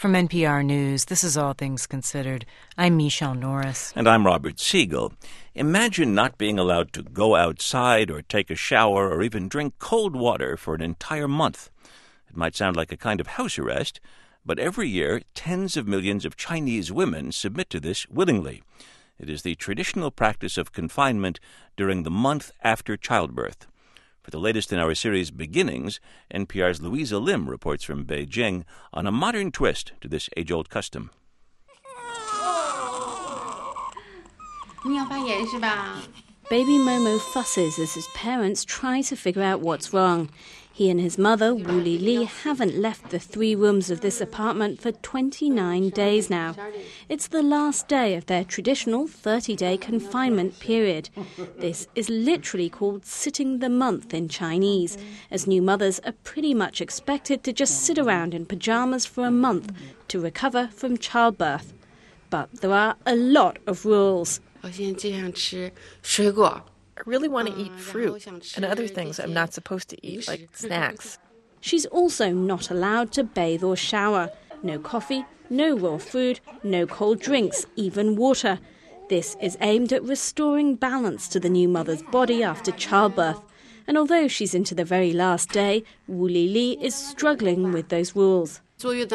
From NPR News, this is All Things Considered. I'm Michelle Norris. And I'm Robert Siegel. Imagine not being allowed to go outside or take a shower or even drink cold water for an entire month. It might sound like a kind of house arrest, but every year tens of millions of Chinese women submit to this willingly. It is the traditional practice of confinement during the month after childbirth. For the latest in our series Beginnings, NPR's Louisa Lim reports from Beijing on a modern twist to this age-old custom. Baby Momo fusses as his parents try to figure out what's wrong. He and his mother, Wu Lili, haven't left the 3 rooms of this apartment for 29 days now. It's the last day of their traditional 30-day confinement period. This is literally called sitting the month in Chinese, as new mothers are pretty much expected to just sit around in pajamas for a month to recover from childbirth. But there are a lot of rules. I really want to eat fruit and other things I'm not supposed to eat, like snacks. She's also not allowed to bathe or shower. No coffee, no raw food, no cold drinks, even water. This is aimed at restoring balance to the new mother's body after childbirth. And although she's into the very last day, Wu Lili is struggling with those rules. It's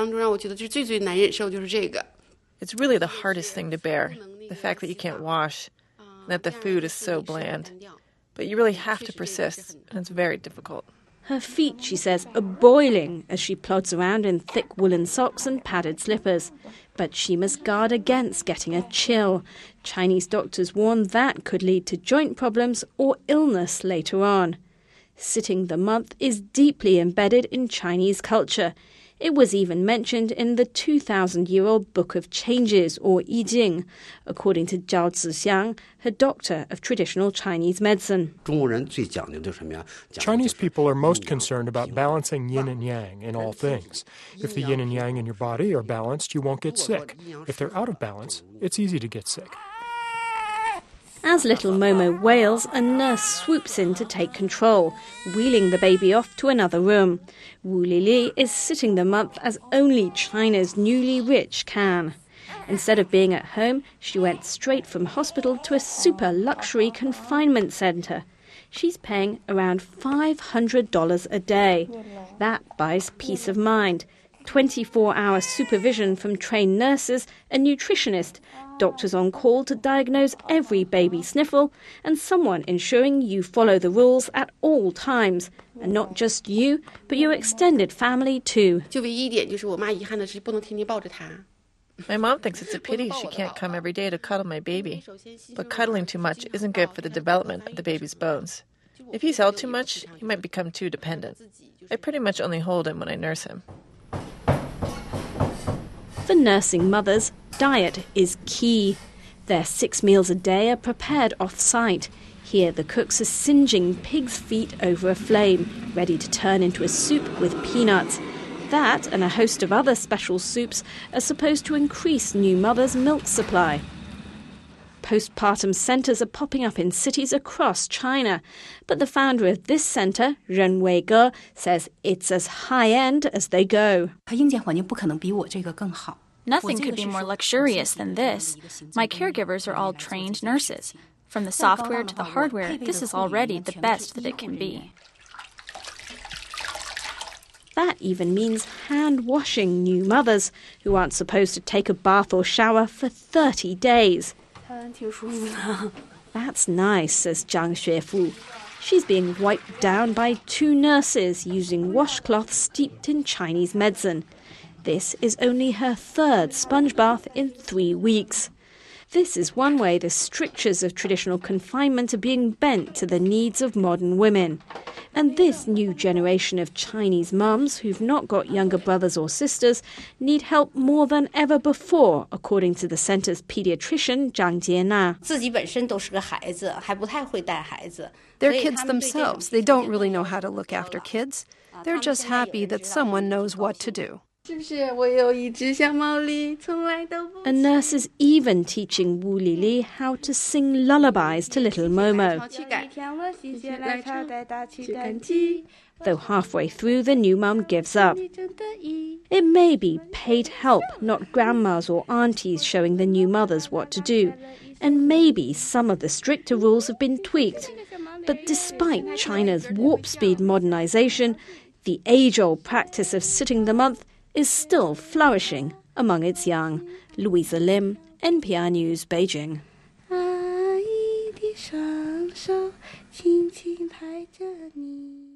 really the hardest thing to bear, the fact that you can't wash, that the food is so bland. But you really have to persist, and it's very difficult. Her feet, she says, are boiling as she plods around in thick woolen socks and padded slippers. But she must guard against getting a chill. Chinese doctors warn that could lead to joint problems or illness later on. Sitting the month is deeply embedded in Chinese culture. It was even mentioned in the 2,000-year-old Book of Changes, or I Ching, according to Zhao Zixiang, her doctor of traditional Chinese medicine. Chinese people are most concerned about balancing yin and yang in all things. If the yin and yang in your body are balanced, you won't get sick. If they're out of balance, it's easy to get sick. As little Momo wails, a nurse swoops in to take control, wheeling the baby off to another room. Wu Lili is sitting the month as only China's newly rich can. Instead of being at home, she went straight from hospital to a super luxury confinement centre. She's paying around $500 a day. That buys peace of mind. 24-hour supervision from trained nurses, a nutritionist, doctors on call to diagnose every baby sniffle, and someone ensuring you follow the rules at all times. And not just you, but your extended family too. My mom thinks it's a pity she can't come every day to cuddle my baby. But cuddling too much isn't good for the development of the baby's bones. If he's held too much, he might become too dependent. I pretty much only hold him when I nurse him. For nursing mothers, diet is key. Their 6 meals a day are prepared off-site. Here the cooks are singeing pig's feet over a flame, ready to turn into a soup with peanuts. That and a host of other special soups are supposed to increase new mothers' milk supply. Postpartum centres are popping up in cities across China. But the founder of this centre, Ren Weige, says it's as high-end as they go. Nothing could be more luxurious than this. My caregivers are all trained nurses. From the software to the hardware, this is already the best that it can be. That even means hand-washing new mothers who aren't supposed to take a bath or shower for 30 days. That's nice, says Zhang Xuefu. She's being wiped down by 2 nurses using washcloths steeped in Chinese medicine. This is only her 3rd sponge bath in 3 weeks. This is one way the strictures of traditional confinement are being bent to the needs of modern women. And this new generation of Chinese mums who've not got younger brothers or sisters need help more than ever before, according to the centre's paediatrician Zhang Jiena. They're kids themselves. They don't really know how to look after kids. They're just happy that someone knows what to do. A nurse is even teaching Wu Lili how to sing lullabies to little Momo. Though halfway through, the new mum gives up. It may be paid help, not grandmas or aunties showing the new mothers what to do. And maybe some of the stricter rules have been tweaked. But despite China's warp-speed modernization, the age-old practice of sitting the month is still flourishing among its young. Louisa Lim, NPR News, Beijing. 阿姨的双手轻轻拍着你。